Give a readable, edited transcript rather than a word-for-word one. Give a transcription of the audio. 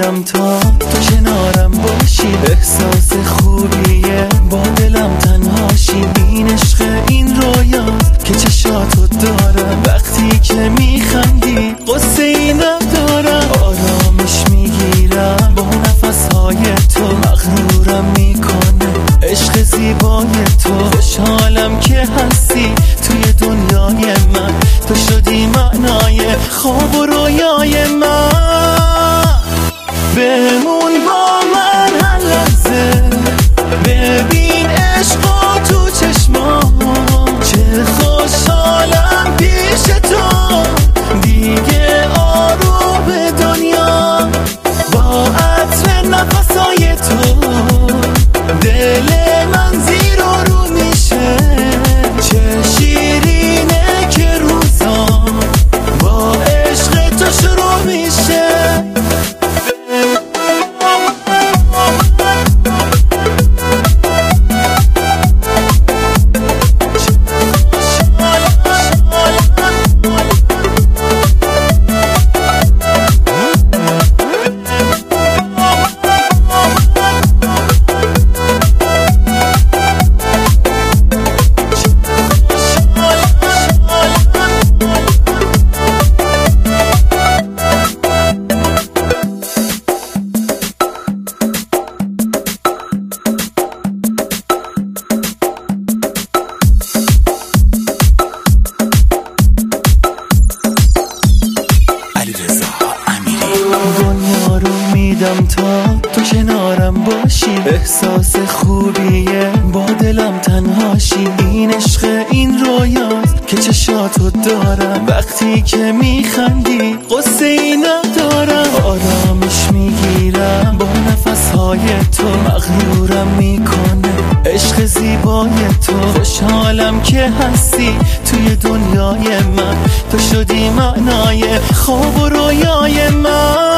میدم تا تو کنارم باشی. احساس خوبیه با دلم تنهاشی. این عشق این رویاست که چشاتو دارم. وقتی که میخندی قصه ای ندارم. آرامش میگیرم با نفسهای تو. مغرورم میکنه عشق زیبای تو. خوشحالم که هستی توی دنیای من. تو شدی معنای خواب و رویای من. بمون با من هر لحظه. ببین عشقا تو چشمام. چه خوشحالم پیش تو. دیگه آروم به دنیا با عطر نفسای تو. دل من زیر و رو میشه. چه شیرینه که روزا با عشق تو شروع میشه. دنیا رو میدم تا تو کنارم باشی. احساس خوبیه با دلم تنهاشی. این عشق این رویاست که چشاتو دارم. وقتی که میخندی قصه ای ندارم. آرامش میگیرم با نفسهای تو. مغرورم میکنه عشق زیبای تو. خوشحالم که هستی توی دنیای من. تو شدی معنای خواب و رویای من.